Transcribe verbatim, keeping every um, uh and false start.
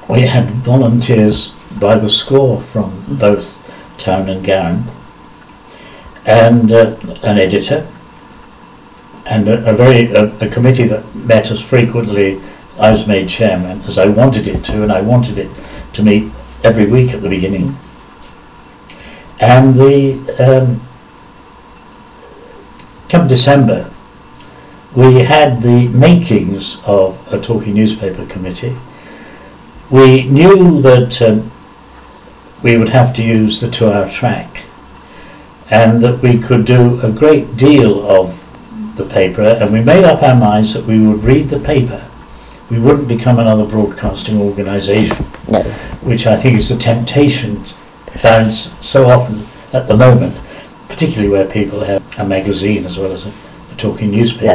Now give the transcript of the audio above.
we had volunteers by the score from both Town and Garum, and uh, an editor, and a, a very a, a committee that met us frequently. I was made chairman, as I wanted it to, and I wanted it to meet every week at the beginning. And the um, come December, we had the makings of a talking newspaper committee. We knew that um, we would have to use the two-hour track, and that we could do a great deal of the paper, and we made up our minds that we would read the paper. We wouldn't become another broadcasting organisation, no. Which I think is the temptation found so often at the moment, particularly where people have a magazine as well as a, a talking newspaper.